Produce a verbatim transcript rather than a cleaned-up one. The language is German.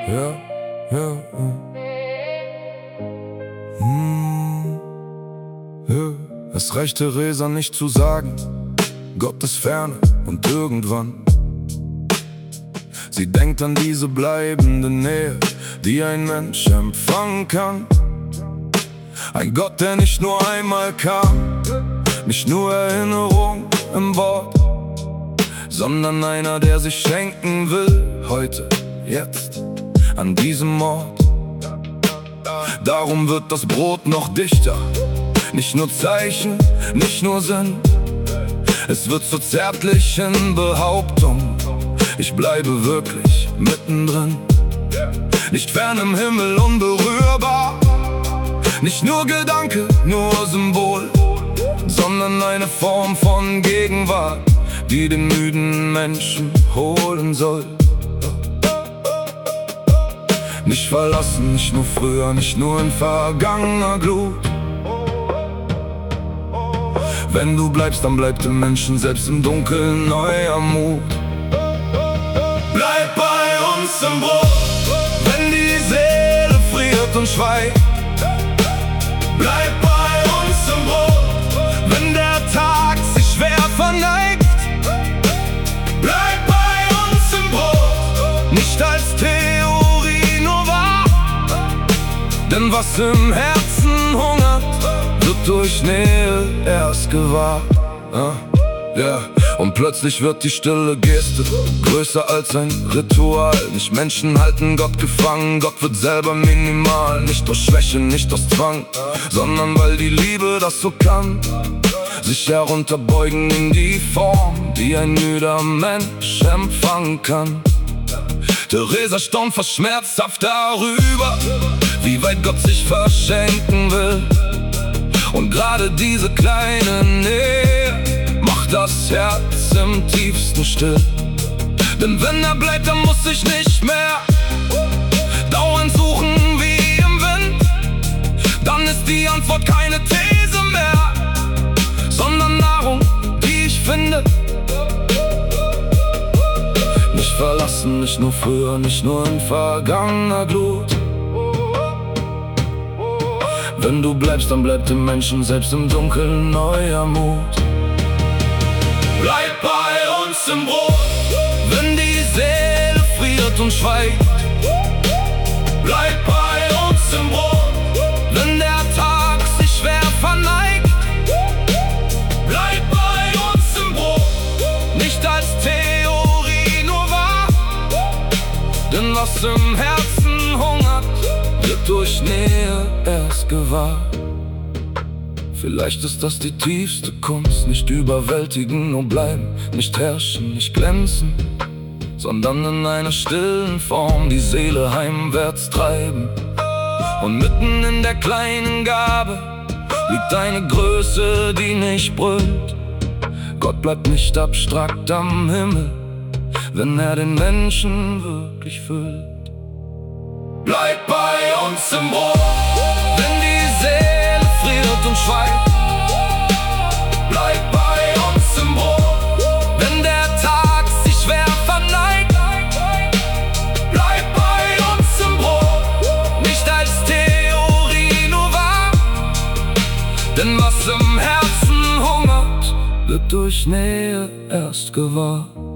ja, ja, hm, ja. Es reicht Theresa nicht zu sagen, Gott ist ferne und irgendwann. Sie denkt an diese bleibende Nähe, die ein Mensch empfangen kann. Ein Gott, der nicht nur einmal kam, nicht nur Erinnerung im Wort, sondern einer, der sich schenken will, heute, jetzt, an diesem Ort. Darum wird das Brot noch dichter, nicht nur Zeichen, nicht nur Sinn. Es wird zur zärtlichen Behauptung, ich bleibe wirklich mittendrin. Nicht fern im Himmel unberührbar, nicht nur Gedanke, nur Symbol, sondern eine Form von Gegenwart, die den müden Menschen holen soll. Nicht verlassen, nicht nur früher, nicht nur in vergangener Glut. Wenn du bleibst, dann bleibt im Menschen selbst im Dunkeln neuer Mut. Bleib bei uns im Brot, wenn die Seele friert und schweigt. Bleib bei uns im Brot, wenn der Tag sich schwer verneigt. Bleib bei uns im Brot, nicht als Theorie nur wahr. Denn was im Herzen hungert, wird durch Nähe erst gewahr. Ja, yeah. Und plötzlich wird die stille Geste größer als ein Ritual. Nicht Menschen halten Gott gefangen, Gott wird selber minimal. Nicht durch Schwäche, nicht aus Zwang, sondern weil die Liebe das so kann. Sich herunterbeugen in die Form, die ein müder Mensch empfangen kann. Theresa staunt fast schmerzhaft darüber, wie weit Gott sich verschenken will. Und gerade diese kleine Nähe macht das Herz im tiefsten still. Denn wenn er bleibt, dann muss ich nicht mehr dauernd suchen wie im Wind. Dann ist die Antwort keine These mehr, sondern Nahrung, die ich finde. Nicht verlassen, nicht nur früher, nicht nur in vergangener Glut. Wenn du bleibst, dann bleibt im Menschen selbst im Dunkeln neuer Mut. Bleib bei uns im Brot, wenn die Seele friert und schweigt. Bleib bei uns im Brot, wenn der Tag sich schwer verneigt. Bleib bei uns im Brot, nicht als Theorie nur wahr. Denn was im Herzen hungert, wird durch Nähe erst gewahr. Vielleicht ist das die tiefste Kunst, nicht überwältigen, nur bleiben, nicht herrschen, nicht glänzen, sondern in einer stillen Form die Seele heimwärts treiben. Und mitten in der kleinen Gabe liegt eine Größe, die nicht brüllt. Gott bleibt nicht abstrakt am Himmel, wenn er den Menschen wirklich füllt. Bleib bei uns im Brot, wenn die Seele friert und schweigt. Bleib bei uns im Brot, wenn der Tag sich schwer verneigt. Bleib bei uns im Brot, nicht als Theorie nur wahr. Denn was im Herzen hungert, wird durch Nähe erst gewahr.